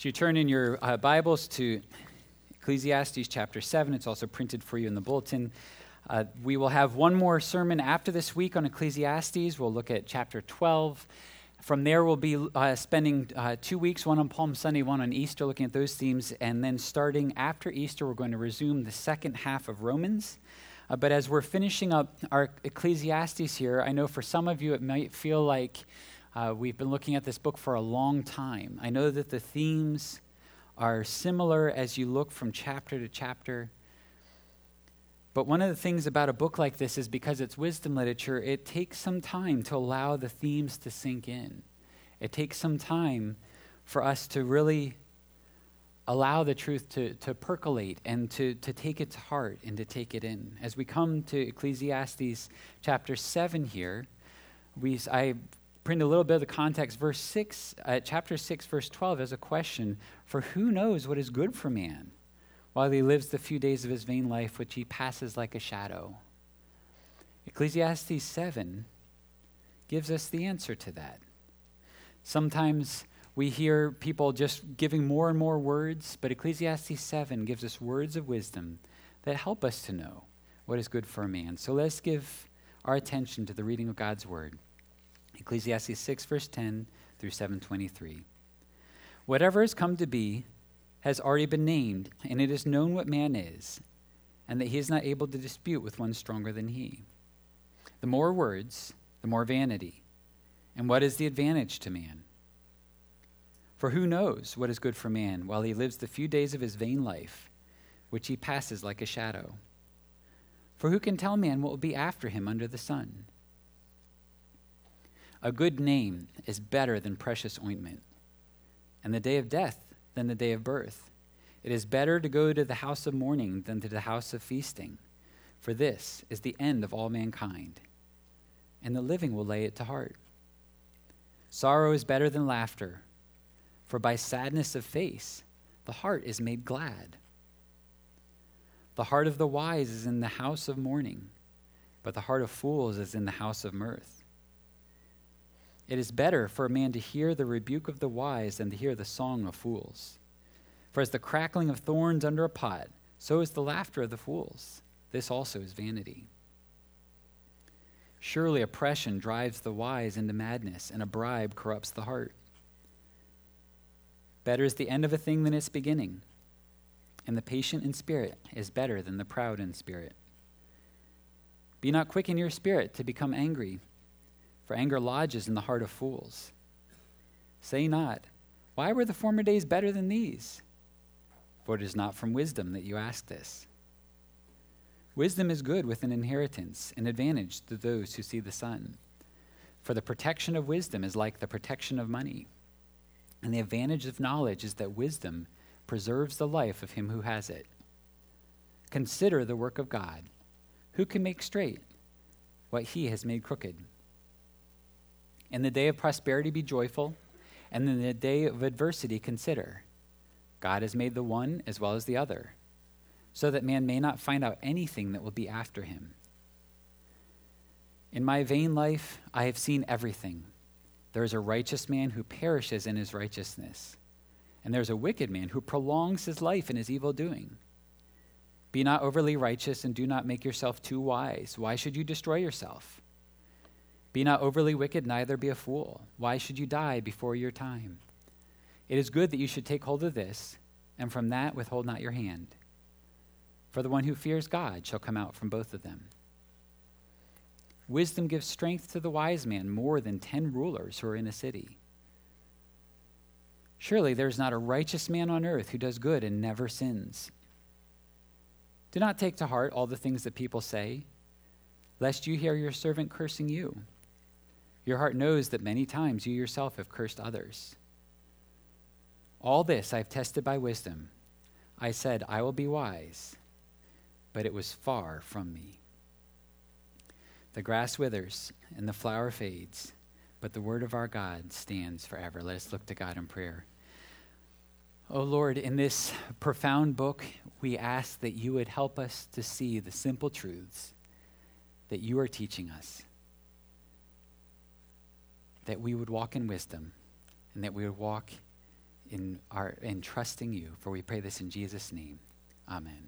If you turn in your Bibles to Ecclesiastes chapter 7, it's also printed for you in the bulletin. We will have one more sermon after this week on Ecclesiastes. We'll look at chapter 12. From there, we'll be spending 2 weeks, one on Palm Sunday, one on Easter, looking at those themes. And then starting after Easter, we're going to resume the second half of Romans. But as we're finishing up our Ecclesiastes here, I know for some of you it might feel like we've been looking at this book for a long time. I know that the themes are similar as you look from chapter to chapter. But one of the things about a book like this is because it's wisdom literature, it takes some time to allow the themes to sink in. It takes some time for us to really allow the truth to percolate and to take it to heart and to take it in. As we come to Ecclesiastes chapter 7 here, I print a little bit of the context. Chapter 6, verse 12 has a question, "For who knows what is good for man, while he lives the few days of his vain life, which he passes like a shadow?" Ecclesiastes 7 gives us the answer to that. Sometimes we hear people just giving more and more words, but Ecclesiastes 7 gives us words of wisdom that help us to know what is good for a man. So let's give our attention to the reading of God's word. Ecclesiastes 6, verse 10 through 7:23. "Whatever has come to be has already been named, and it is known what man is, and that he is not able to dispute with one stronger than he. The more words, the more vanity. And what is the advantage to man? For who knows what is good for man while he lives the few days of his vain life, which he passes like a shadow? For who can tell man what will be after him under the sun? A good name is better than precious ointment, and the day of death than the day of birth. It is better to go to the house of mourning than to the house of feasting, for this is the end of all mankind, and the living will lay it to heart. Sorrow is better than laughter, for by sadness of face the heart is made glad. The heart of the wise is in the house of mourning, but the heart of fools is in the house of mirth. It is better for a man to hear the rebuke of the wise than to hear the song of fools. For as the crackling of thorns under a pot, so is the laughter of the fools. This also is vanity. Surely oppression drives the wise into madness, and a bribe corrupts the heart. Better is the end of a thing than its beginning, and the patient in spirit is better than the proud in spirit. Be not quick in your spirit to become angry, for anger lodges in the heart of fools. Say not, why were the former days better than these? For it is not from wisdom that you ask this. Wisdom is good with an inheritance, an advantage to those who see the sun. For the protection of wisdom is like the protection of money. And the advantage of knowledge is that wisdom preserves the life of him who has it. Consider the work of God. Who can make straight what he has made crooked? In the day of prosperity be joyful, and in the day of adversity consider. God has made the one as well as the other, so that man may not find out anything that will be after him. In my vain life I have seen everything. There is a righteous man who perishes in his righteousness, and there is a wicked man who prolongs his life in his evil doing. Be not overly righteous, and do not make yourself too wise. Why should you destroy yourself? Be not overly wicked, neither be a fool. Why should you die before your time? It is good that you should take hold of this, and from that withhold not your hand. For the one who fears God shall come out from both of them. Wisdom gives strength to the wise man more than 10 rulers who are in a city. Surely there is not a righteous man on earth who does good and never sins. Do not take to heart all the things that people say, lest you hear your servant cursing you. Your heart knows that many times you yourself have cursed others. All this I have tested by wisdom. I said, I will be wise, but it was far from me. The grass withers and the flower fades, but the word of our God stands forever. Let us look to God in prayer. Oh Lord, in this profound book, we ask that you would help us to see the simple truths that you are teaching us, that we would walk in wisdom, and that we would walk in trusting you. For we pray this in Jesus' name. Amen.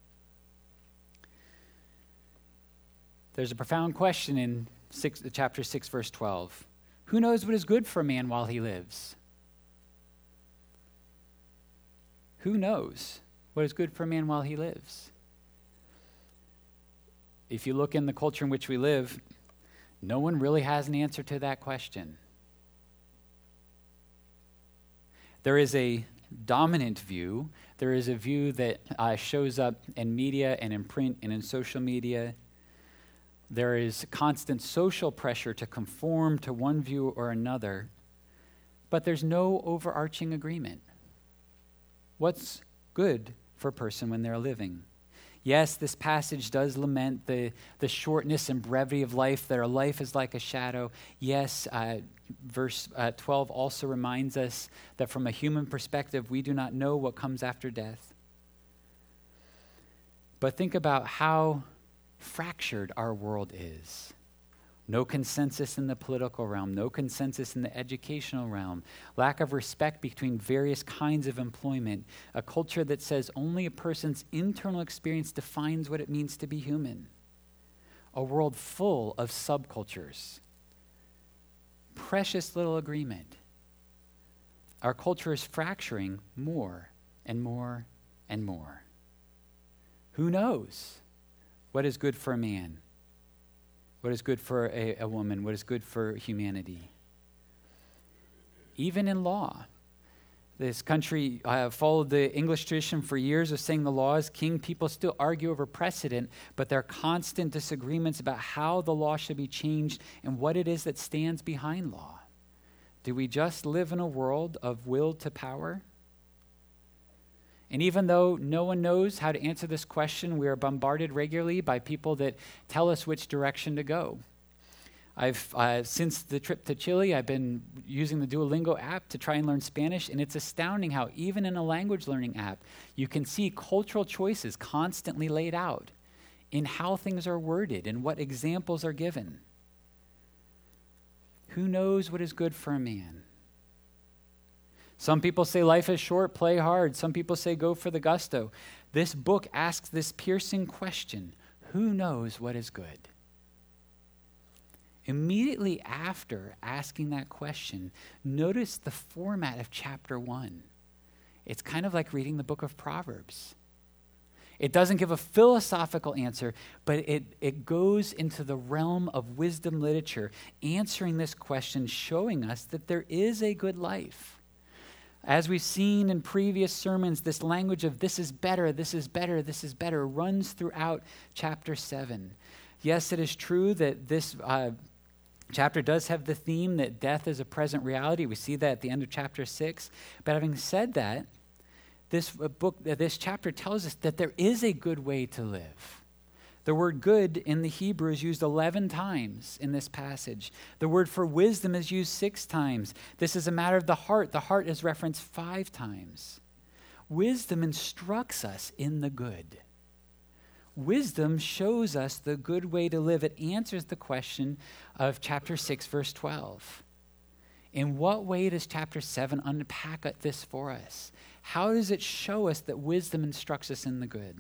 There's a profound question in chapter 6, verse 12. Who knows what is good for a man while he lives? Who knows what is good for a man while he lives? If you look in the culture in which we live, no one really has an answer to that question. There is a dominant view. There is a view that shows up in media and in print and in social media. There is constant social pressure to conform to one view or another, but there's no overarching agreement. What's good for a person when they're living? Yes, this passage does lament the shortness and brevity of life, that our life is like a shadow. Yes, verse 12 also reminds us that from a human perspective, we do not know what comes after death. But think about how fractured our world is. No consensus in the political realm, no consensus in the educational realm, lack of respect between various kinds of employment, a culture that says only a person's internal experience defines what it means to be human, a world full of subcultures, precious little agreement. Our culture is fracturing more and more and more. Who knows what is good for a man? What is good for a woman? What is good for humanity? Even in law. This country followed the English tradition for years of saying the law is king. People still argue over precedent, but there are constant disagreements about how the law should be changed and what it is that stands behind law. Do we just live in a world of will to power? And even though no one knows how to answer this question, we are bombarded regularly by people that tell us which direction to go. Since the trip to Chile, I've been using the Duolingo app to try and learn Spanish, and it's astounding how even in a language learning app, you can see cultural choices constantly laid out in how things are worded and what examples are given. Who knows what is good for a man? Some people say life is short, play hard. Some people say go for the gusto. This book asks this piercing question: who knows what is good? Immediately after asking that question, notice the format of chapter 1. It's kind of like reading the book of Proverbs. It doesn't give a philosophical answer, but it goes into the realm of wisdom literature, answering this question, showing us that there is a good life. As we've seen in previous sermons, this language of this is better, this is better, this is better runs throughout chapter 7. Yes, it is true that this chapter does have the theme that death is a present reality. We see that at the end of chapter 6. But having said that, this chapter tells us that there is a good way to live. The word good in the Hebrew is used 11 times in this passage. The word for wisdom is used 6 times. This is a matter of the heart. The heart is referenced 5 times. Wisdom instructs us in the good. Wisdom shows us the good way to live. It answers the question of chapter 6, verse 12. In what way does chapter 7 unpack this for us? How does it show us that wisdom instructs us in the good?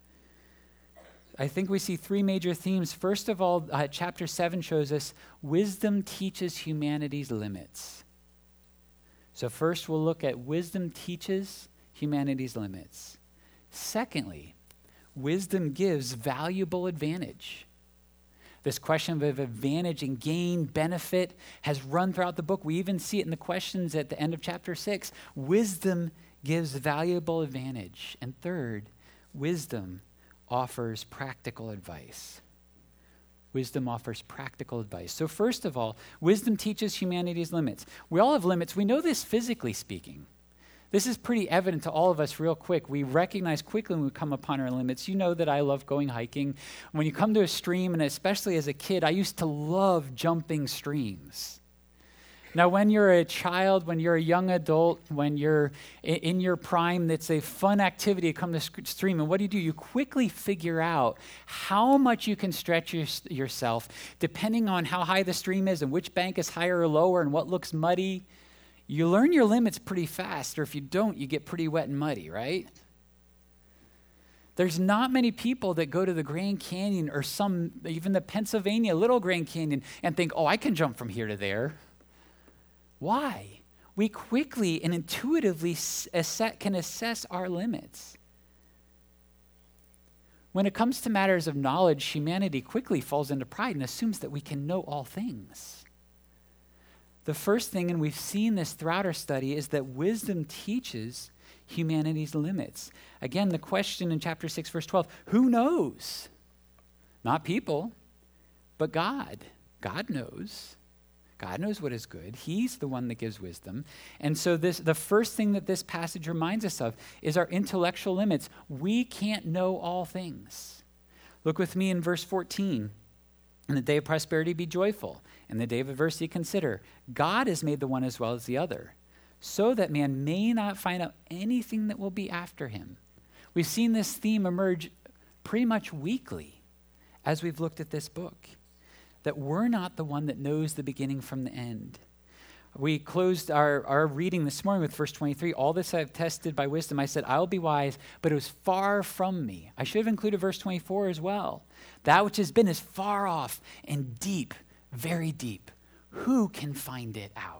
I think we see 3 major themes. First of all, chapter 7 shows us wisdom teaches humanity's limits. So first we'll look at wisdom teaches humanity's limits. Secondly, wisdom gives valuable advantage. This question of advantage and gain, benefit, has run throughout the book. We even see it in the questions at the end of chapter 6. Wisdom gives valuable advantage. And third, wisdom offers practical advice. Wisdom offers practical advice. So first of all, wisdom teaches humanity's limits. We all have limits. We know this physically speaking. This is pretty evident to all of us real quick. We recognize quickly when we come upon our limits. You know that I love going hiking. When you come to a stream, and especially as a kid, I used to love jumping streams. Now, when you're a child, when you're a young adult, when you're in your prime, it's a fun activity to come to stream. And what do? You quickly figure out how much you can stretch yourself, depending on how high the stream is and which bank is higher or lower and what looks muddy. you learn your limits pretty fast, or if you don't, you get pretty wet and muddy, right? There's not many people that go to the Grand Canyon or even the Pennsylvania Little Grand Canyon and think, oh, I can jump from here to there. Why? We quickly and intuitively can assess our limits. When it comes to matters of knowledge, humanity quickly falls into pride and assumes that we can know all things. The first thing, and we've seen this throughout our study, is that wisdom teaches humanity's limits. Again, the question in chapter 6, verse 12, who knows? Not people, but God. God knows. God knows what is good. He's the one that gives wisdom. And so the first thing that this passage reminds us of is our intellectual limits. We can't know all things. Look with me in verse 14. In the day of prosperity, be joyful. In the day of adversity, consider. God has made the one as well as the other, so that man may not find out anything that will be after him. We've seen this theme emerge pretty much weekly as we've looked at this book, that we're not the one that knows the beginning from the end. We closed our reading this morning with verse 23. All this I've tested by wisdom. I said, I will be wise, but it was far from me. I should have included verse 24 as well. That which has been is far off and deep, very deep. Who can find it out?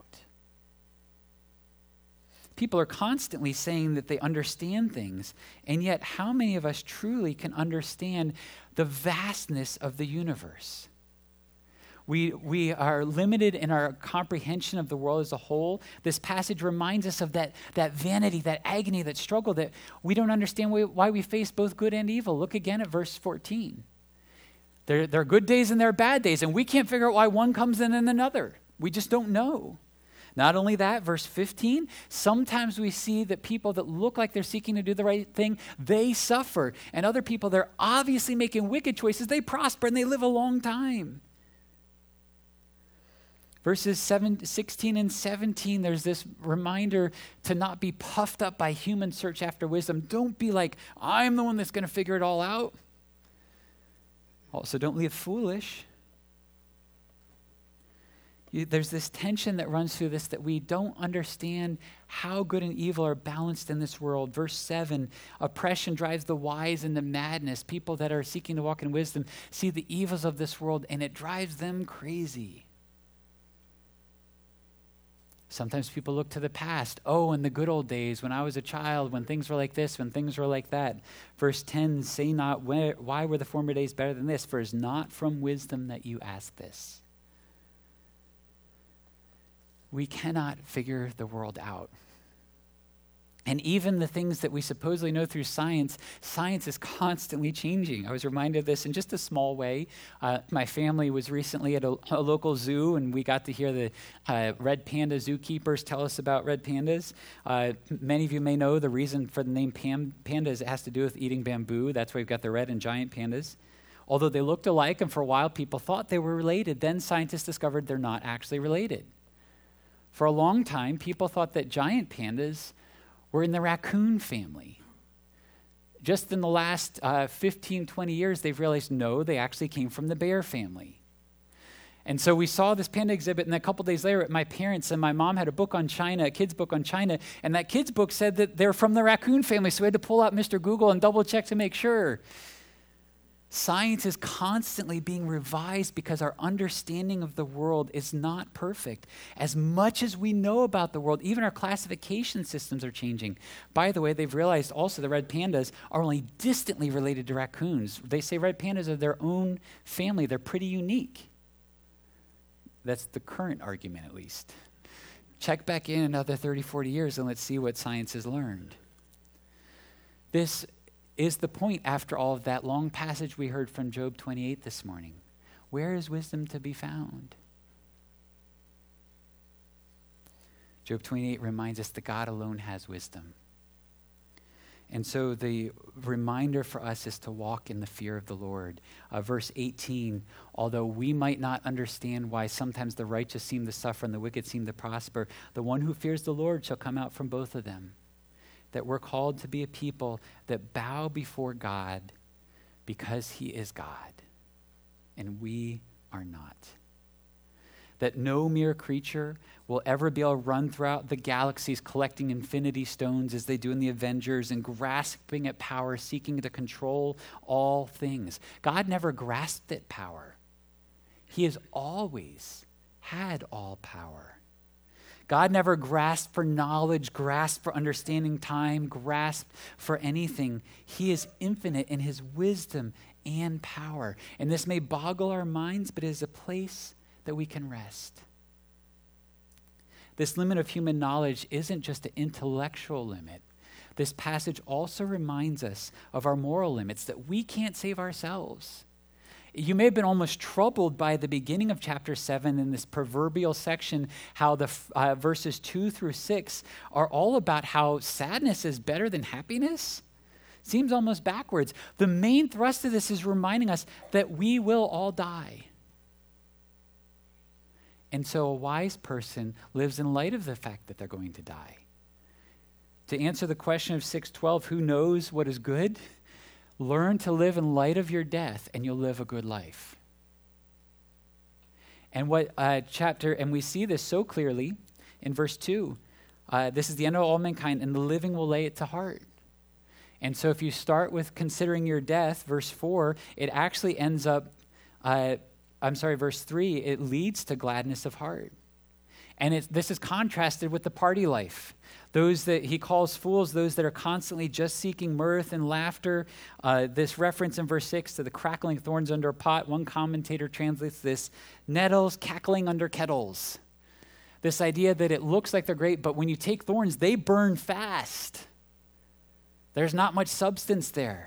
People are constantly saying that they understand things, and yet how many of us truly can understand the vastness of the universe? We are limited in our comprehension of the world as a whole. This passage reminds us of that vanity, that agony, that struggle, that we don't understand why we face both good and evil. Look again at verse 14. There are good days and there are bad days, and we can't figure out why one comes in and another. We just don't know. Not only that, verse 15, sometimes we see that people that look like they're seeking to do the right thing, they suffer. And other people, they're obviously making wicked choices, they prosper and they live a long time. Verses 16 and 17, there's this reminder to not be puffed up by human search after wisdom. Don't be like, I'm the one that's going to figure it all out. Also, don't live foolish. There's this tension that runs through this, that we don't understand how good and evil are balanced in this world. Verse 7, oppression drives the wise into madness. People that are seeking to walk in wisdom see the evils of this world, and it drives them crazy. Sometimes people look to the past. Oh, in the good old days, when I was a child, when things were like this, when things were like that. Verse 10, say not, why were the former days better than this? For it is not from wisdom that you ask this. We cannot figure the world out. And even the things that we supposedly know through science is constantly changing. I was reminded of this in just a small way. My family was recently at a local zoo, and we got to hear the red panda zookeepers tell us about red pandas. Many of you may know the reason for the name panda is it has to do with eating bamboo. That's why we've got the red and giant pandas. Although they looked alike, and for a while people thought they were related, then scientists discovered they're not actually related. For a long time, people thought that giant pandas were in the raccoon family. Just in the last 15, 20 years, they've realized, no, they actually came from the bear family. And so we saw this panda exhibit, and a couple days later, my parents and my mom had a book on China, a kid's book on China, and that kid's book said that they're from the raccoon family, so we had to pull out Mr. Google and double check to make sure. Science is constantly being revised because our understanding of the world is not perfect. As much as we know about the world, even our classification systems are changing. By the way, they've realized also the red pandas are only distantly related to raccoons. They say red pandas are their own family. They're pretty unique. That's the current argument, at least. Check back in another 30, 40 years and let's see what science has learned. This is the point after all of that long passage we heard from Job 28 this morning. Where is wisdom to be found? Job 28 reminds us that God alone has wisdom. And so the reminder for us is to walk in the fear of the Lord. Verse 18, although we might not understand why sometimes the righteous seem to suffer and the wicked seem to prosper, the one who fears the Lord shall come out from both of them. That we're called to be a people that bow before God because he is God, and we are not. that no mere creature will ever be able to run throughout the galaxies collecting infinity stones as they do in the Avengers and grasping at power, seeking to control all things. God never grasped at power. He has always had all power. God never grasped for knowledge, grasped for understanding time, grasped for anything. He is infinite in his wisdom and power. And this may boggle our minds, but it is a place that we can rest. This limit of human knowledge isn't just an intellectual limit. This passage also reminds us of our moral limits, that we can't save ourselves. You may have been almost troubled by the beginning of chapter 7 in this proverbial section, how the verses 2 through 6 are all about how sadness is better than happiness. Seems almost backwards. The main thrust of this is reminding us that we will all die. And so a wise person lives in light of the fact that they're going to die. To answer the question of 6:12, who knows what is good? Learn to live in light of your death, and you'll live a good life. And and we see this so clearly in verse 2. This is the end of all mankind, and the living will lay it to heart. And so if you start with considering your death, verse 4, it actually ends up, verse 3, it leads to gladness of heart. And this is contrasted with the party life. Those that he calls fools, those that are constantly just seeking mirth and laughter. This reference in verse 6 to the crackling thorns under a pot, one commentator translates this, nettles cackling under kettles. This idea that it looks like they're great, but when you take thorns, they burn fast. There's not much substance there.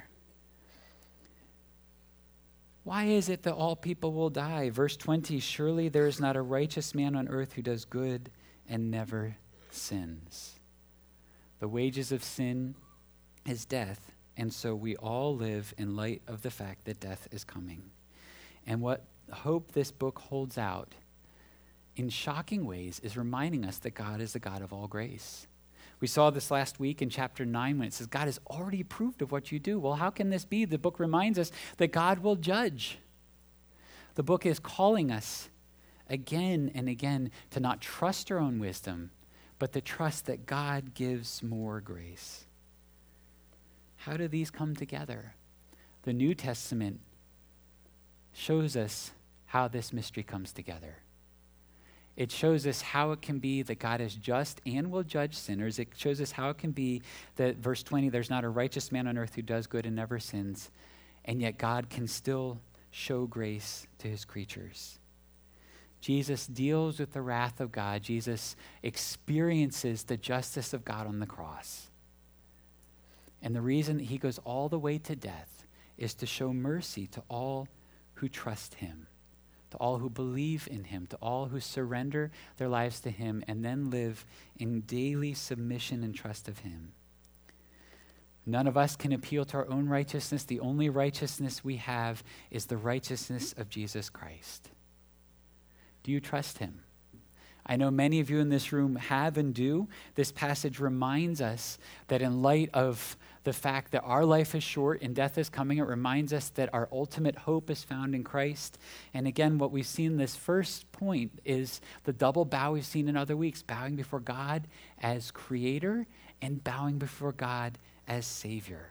Why is it that all people will die? Verse 20, surely there is not a righteous man on earth who does good and never sins. The wages of sin is death, and so we all live in light of the fact that death is coming. And what hope this book holds out in shocking ways is reminding us that God is the God of all grace. We saw this last week in chapter 9 when it says, God has already approved of what you do. Well, how can this be? The book reminds us that God will judge. The book is calling us again and again to not trust our own wisdom, but to trust that God gives more grace. How do these come together? The New Testament shows us how this mystery comes together. It shows us how it can be that God is just and will judge sinners. It shows us how it can be that, verse 20, there's not a righteous man on earth who does good and never sins, and yet God can still show grace to his creatures. Jesus deals with the wrath of God. Jesus experiences the justice of God on the cross. And the reason that he goes all the way to death is to show mercy to all who trust him, to all who believe in him, to all who surrender their lives to him and then live in daily submission and trust of him. None of us can appeal to our own righteousness. The only righteousness we have is the righteousness of Jesus Christ. Do you trust him? I know many of you in this room have and do. This passage reminds us that in light of the fact that our life is short and death is coming, it reminds us that our ultimate hope is found in Christ. And again, what we've seen in this first point is the double bow we've seen in other weeks, bowing before God as creator and bowing before God as Savior.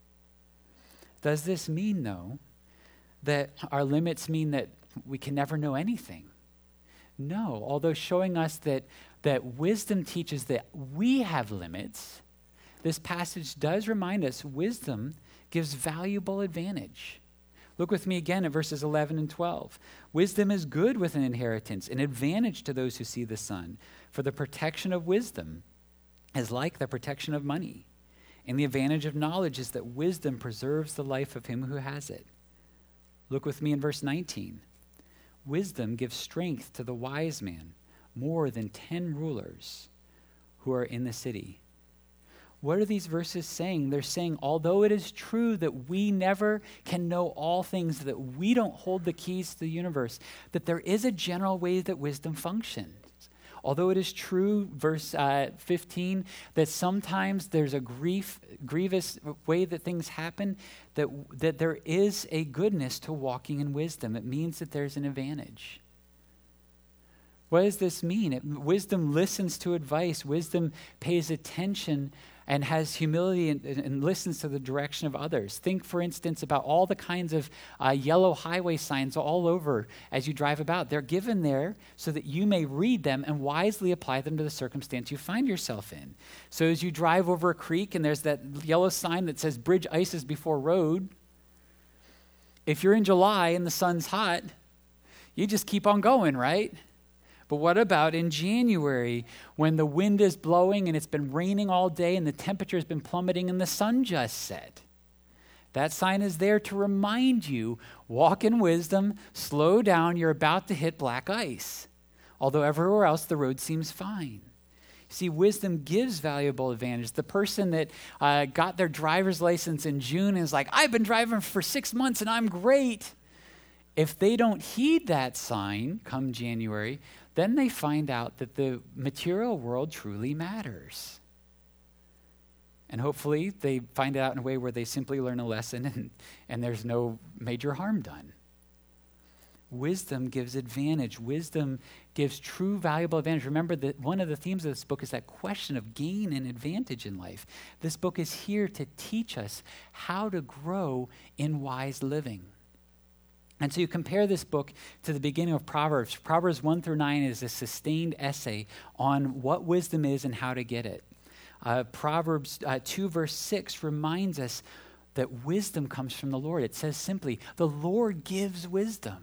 Does this mean, though, that our limits mean that we can never know anything? No, although showing us that wisdom teaches that we have limits, this passage does remind us wisdom gives valuable advantage. Look with me again at verses 11 and 12. Wisdom is good with an inheritance, an advantage to those who see the sun. For the protection of wisdom is like the protection of money. And the advantage of knowledge is that wisdom preserves the life of him who has it. Look with me in verse 19. Wisdom gives strength to the wise man, more than 10 rulers who are in the city. What are these verses saying? They're saying, although it is true that we never can know all things, that we don't hold the keys to the universe, that there is a general way that wisdom functions. Although it is true, verse 15, that sometimes there's a grievous way that things happen, that there is a goodness to walking in wisdom. It means that there's an advantage. What does this mean? Wisdom listens to advice. Wisdom pays attention and has humility and listens to the direction of others. Think, for instance, about all the kinds of yellow highway signs all over as you drive about. They're given there so that you may read them and wisely apply them to the circumstance you find yourself in. So as you drive over a creek and there's that yellow sign that says bridge ices before road, if you're in July and the sun's hot, you just keep on going, right? But what about in January when the wind is blowing and it's been raining all day and the temperature has been plummeting and the sun just set? That sign is there to remind you, walk in wisdom, slow down, you're about to hit black ice. Although everywhere else the road seems fine. See, wisdom gives valuable advantage. The person that got their driver's license in June is like, I've been driving for 6 months and I'm great. If they don't heed that sign come January, then they find out that the material world truly matters. And hopefully they find it out in a way where they simply learn a lesson and there's no major harm done. Wisdom gives advantage. Wisdom gives true valuable advantage. Remember that one of the themes of this book is that question of gain and advantage in life. This book is here to teach us how to grow in wise living. And so you compare this book to the beginning of Proverbs. Proverbs 1 through 9 is a sustained essay on what wisdom is and how to get it. Proverbs 2 verse 6 reminds us that wisdom comes from the Lord. It says simply, the Lord gives wisdom.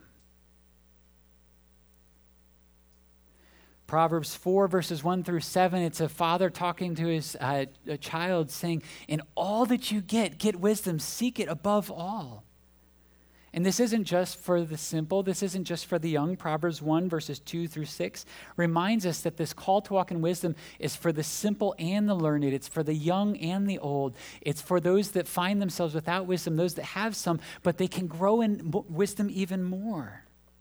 Proverbs 4 verses 1 through 7, it's a father talking to his a child saying, in all that you get wisdom, seek it above all. And this isn't just for the simple. This isn't just for the young. Proverbs 1, verses 2 through 6 reminds us that this call to walk in wisdom is for the simple and the learned. It's for the young and the old. It's for those that find themselves without wisdom, those that have some, but they can grow in wisdom even more.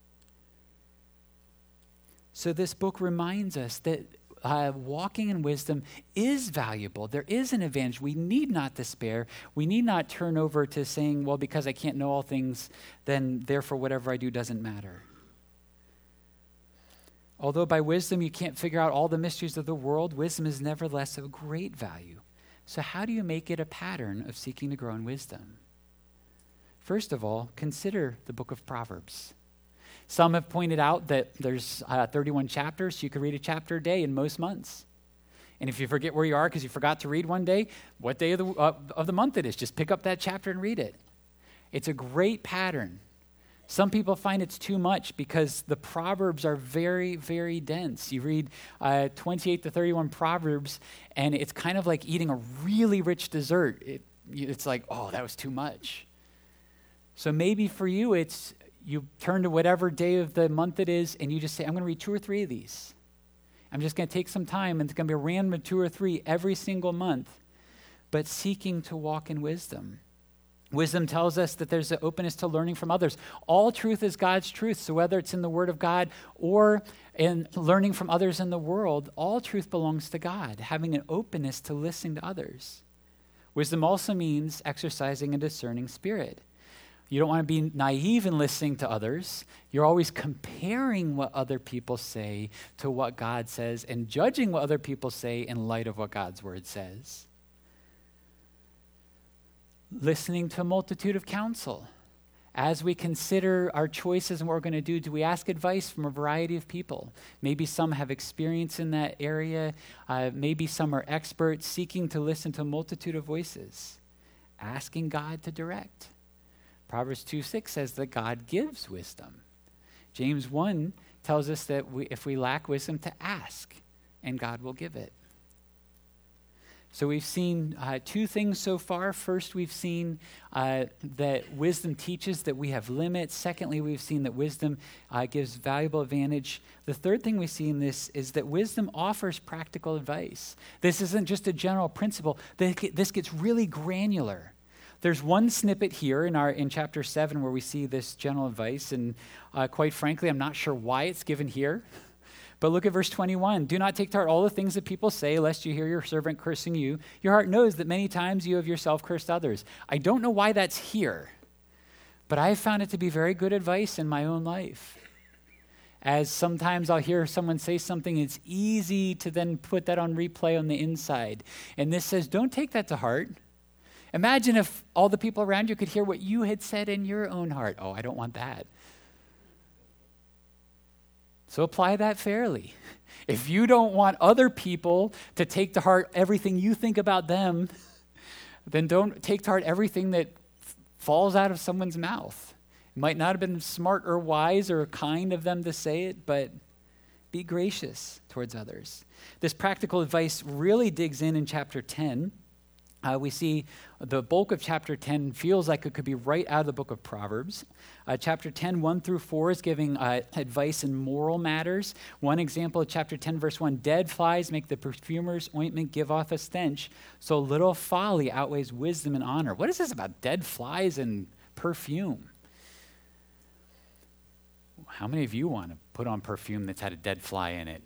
So this book reminds us that walking in wisdom is valuable. There is an advantage. We need not despair. We need not turn over to saying, well, because I can't know all things, then therefore whatever I do doesn't matter. Although by wisdom you can't figure out all the mysteries of the world, wisdom is nevertheless of great value. So how do you make it a pattern of seeking to grow in wisdom? First of all, consider the book of Proverbs. Some have pointed out that there's 31 chapters. So you could read a chapter a day in most months. And if you forget where you are because you forgot to read one day, what day of the month it is, just pick up that chapter and read it. It's a great pattern. Some people find it's too much because the Proverbs are very, very dense. You read 28 to 31 Proverbs, and it's kind of like eating a really rich dessert. It's like, oh, that was too much. So maybe for you, it's you turn to whatever day of the month it is, and you just say, I'm going to read 2 or 3 of these. I'm just going to take some time, and it's going to be a random 2 or 3 every single month, but seeking to walk in wisdom. Wisdom tells us that there's an openness to learning from others. All truth is God's truth, so whether it's in the Word of God or in learning from others in the world, all truth belongs to God, having an openness to listening to others. Wisdom also means exercising a discerning spirit. You don't want to be naive in listening to others. You're always comparing what other people say to what God says and judging what other people say in light of what God's word says. Listening to a multitude of counsel. As we consider our choices and what we're going to do we ask advice from a variety of people? Maybe some have experience in that area. Maybe some are experts, seeking to listen to a multitude of voices. Asking God to direct. Proverbs 2:6 says that God gives wisdom. James 1 tells us that if we lack wisdom, to ask, and God will give it. So we've seen 2 things so far. First, we've seen that wisdom teaches that we have limits. Secondly, we've seen that wisdom gives valuable advantage. The third thing we see in this is that wisdom offers practical advice. This isn't just a general principle. This gets really granular. There's one snippet here in chapter 7 where we see this general advice, and quite frankly, I'm not sure why it's given here. But look at verse 21. Do not take to heart all the things that people say, lest you hear your servant cursing you. Your heart knows that many times you have yourself cursed others. I don't know why that's here, but I have found it to be very good advice in my own life. As sometimes I'll hear someone say something, it's easy to then put that on replay on the inside. And this says, don't take that to heart. Imagine if all the people around you could hear what you had said in your own heart. Oh, I don't want that. So apply that fairly. If you don't want other people to take to heart everything you think about them, then don't take to heart everything that falls out of someone's mouth. It might not have been smart or wise or kind of them to say it, but be gracious towards others. This practical advice really digs in chapter 10. We see the bulk of chapter 10 feels like it could be right out of the book of Proverbs. Chapter 10, 1 through 4 is giving advice in moral matters. One example of chapter 10, verse 1, dead flies make the perfumer's ointment give off a stench, so little folly outweighs wisdom and honor. What is this about dead flies and perfume? How many of you want to put on perfume that's had a dead fly in it?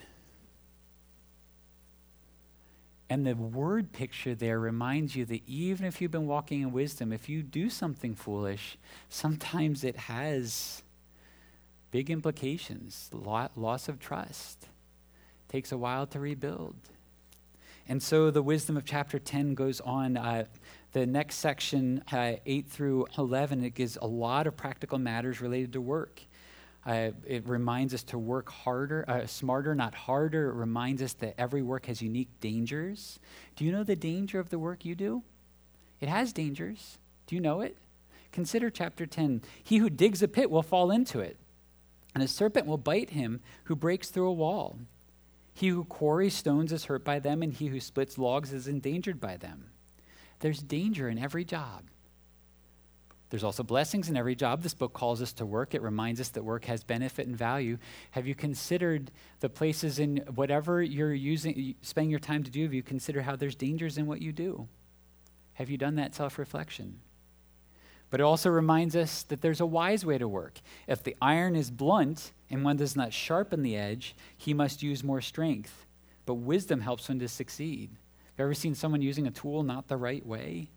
And the word picture there reminds you that even if you've been walking in wisdom, if you do something foolish, sometimes it has big implications, loss of trust. It takes a while to rebuild. And so the wisdom of chapter 10 goes on. The next section, 8 through 11, it gives a lot of practical matters related to work. It reminds us to work harder, smarter, not harder. It reminds us that every work has unique dangers. Do you know the danger of the work you do? It has dangers. Do you know it? Consider chapter 10. He who digs a pit will fall into it, and a serpent will bite him who breaks through a wall. He who quarries stones is hurt by them, and he who splits logs is endangered by them. There's danger in every job. There's also blessings in every job. This book calls us to work. It reminds us that work has benefit and value. Have you considered the places in whatever you're spending your time to do? Have you considered how there's dangers in what you do? Have you done that self-reflection? But it also reminds us that there's a wise way to work. If the iron is blunt and one does not sharpen the edge, he must use more strength. But wisdom helps one to succeed. Have you ever seen someone using a tool not the right way?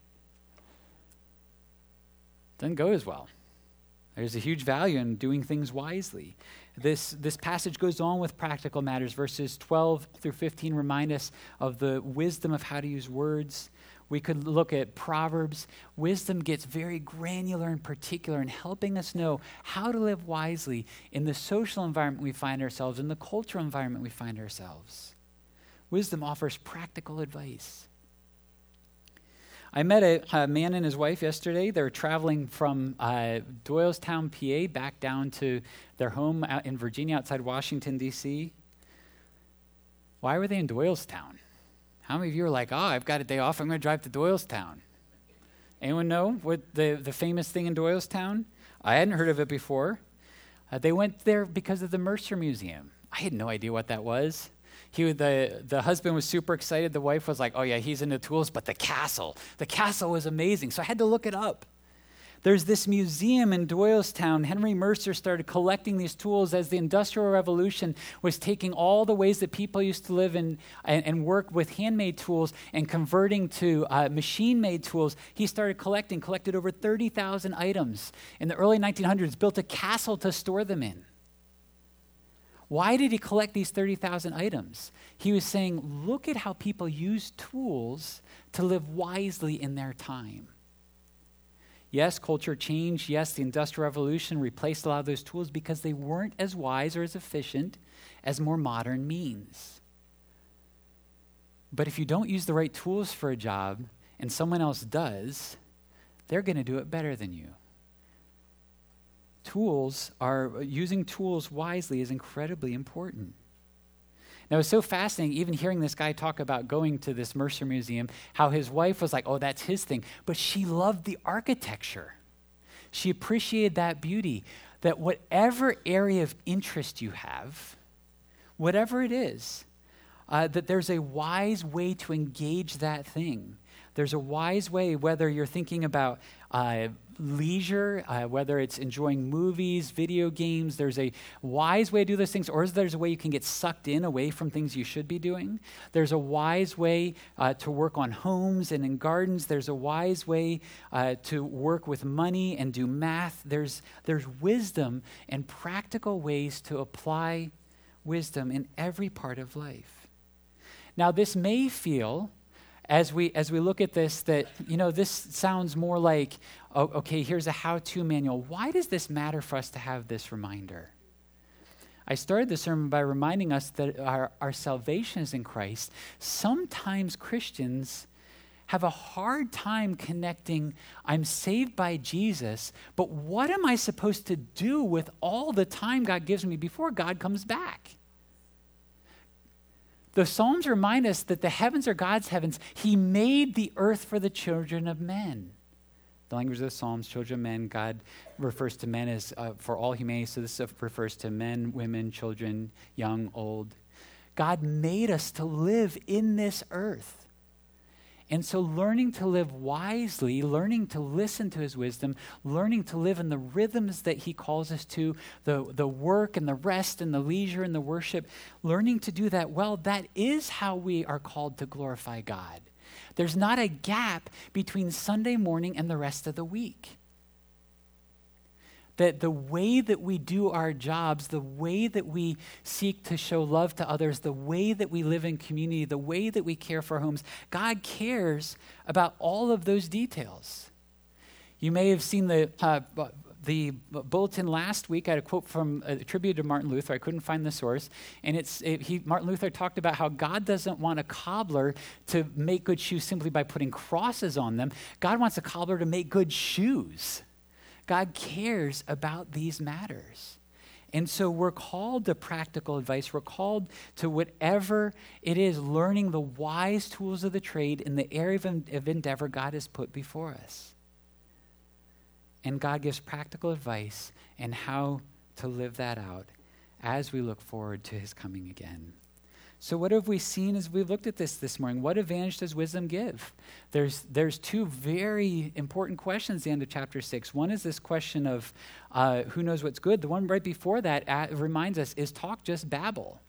Doesn't go as well. There's a huge value in doing things wisely. This passage goes on with practical matters. Verses 12 through 15 remind us of the wisdom of how to use words. We could look at Proverbs. Wisdom gets very granular and particular in helping us know how to live wisely in the social environment we find ourselves, in the cultural environment we find ourselves. Wisdom offers practical advice. I met a man and his wife yesterday. They were traveling from Doylestown, PA, back down to their home out in Virginia outside Washington, D.C. Why were they in Doylestown? How many of you are like, I've got a day off, I'm going to drive to Doylestown? Anyone know what the famous thing in Doylestown? I hadn't heard of it before. They went there because of the Mercer Museum. I had no idea what that was. The husband was super excited. The wife was like, oh yeah, he's into tools, but the castle was amazing. So I had to look it up. There's this museum in Doylestown. Henry Mercer started collecting these tools as the Industrial Revolution was taking all the ways that people used to live and work with handmade tools and converting to machine-made tools. He started collected over 30,000 items. In the early 1900s, built a castle to store them in. Why did he collect these 30,000 items? He was saying, look at how people use tools to live wisely in their time. Yes, culture changed. Yes, the Industrial Revolution replaced a lot of those tools because they weren't as wise or as efficient as more modern means. But if you don't use the right tools for a job and someone else does, they're going to do it better than you. Using tools wisely is incredibly important. Now, it was so fascinating, even hearing this guy talk about going to this Mercer Museum, how his wife was like, oh, that's his thing. But she loved the architecture. She appreciated that beauty, that whatever area of interest you have, whatever it is, that there's a wise way to engage that thing. There's a wise way, whether you're thinking about leisure, whether it's enjoying movies, video games, there's a wise way to do those things, or there's a way you can get sucked in away from things you should be doing. There's a wise way to work on homes and in gardens. There's a wise way to work with money and do math. There's wisdom and practical ways to apply wisdom in every part of life. Now, this may feel, as we look at this, that, this sounds more like, okay, here's a how-to manual. Why does this matter for us to have this reminder? I started the sermon by reminding us that our salvation is in Christ. Sometimes Christians have a hard time connecting, I'm saved by Jesus, but what am I supposed to do with all the time God gives me before God comes back? The Psalms remind us that the heavens are God's heavens. He made the earth for the children of men. The language of the Psalms, children of men, God refers to men as for all humanity. So this refers to men, women, children, young, old. God made us to live in this earth. And so learning to live wisely, learning to listen to his wisdom, learning to live in the rhythms that he calls us to, the work and the rest and the leisure and the worship, learning to do that well, that is how we are called to glorify God. There's not a gap between Sunday morning and the rest of the week. That the way that we do our jobs, the way that we seek to show love to others, the way that we live in community, the way that we care for our homes, God cares about all of those details. You may have seen the bulletin last week. I had a quote from a tribute to Martin Luther. I couldn't find the source. And Martin Luther talked about how God doesn't want a cobbler to make good shoes simply by putting crosses on them. God wants a cobbler to make good shoes. God cares about these matters. And so we're called to practical advice. We're called to whatever it is, learning the wise tools of the trade in the area of endeavor God has put before us. And God gives practical advice and how to live that out as we look forward to his coming again. So what have we seen as we've looked at this morning? What advantage does wisdom give? There's two very important questions at the end of chapter 6. One is this question of who knows what's good. The one right before that reminds us, is talk just babble?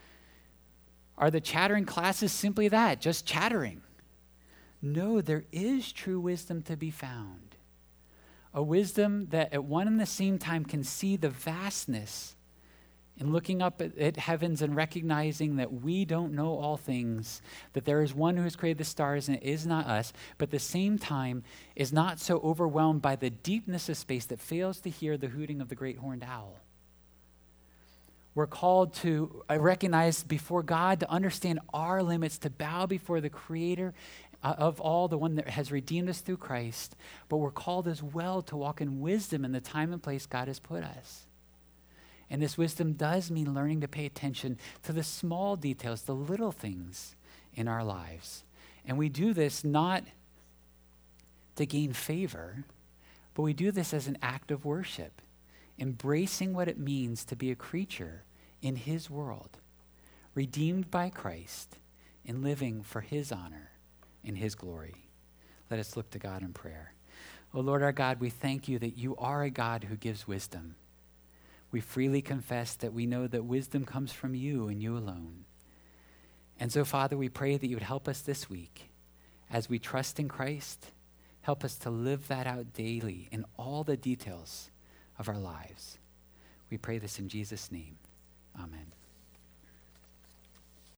Are the chattering classes simply that, just chattering? No, there is true wisdom to be found. A wisdom that at one and the same time can see the vastness and looking up at heavens and recognizing that we don't know all things, that there is one who has created the stars and it is not us, but at the same time is not so overwhelmed by the deepness of space that fails to hear the hooting of the great horned owl. We're called to recognize before God, to understand our limits, to bow before the Creator of all, the one that has redeemed us through Christ, but we're called as well to walk in wisdom in the time and place God has put us. And this wisdom does mean learning to pay attention to the small details, the little things in our lives. And we do this not to gain favor, but we do this as an act of worship, embracing what it means to be a creature in his world, redeemed by Christ and living for his honor and his glory. Let us look to God in prayer. Oh Lord our God, we thank you that you are a God who gives wisdom. We freely confess that we know that wisdom comes from you and you alone. And so, Father, we pray that you would help us this week as we trust in Christ. Help us to live that out daily in all the details of our lives. We pray this in Jesus' name. Amen.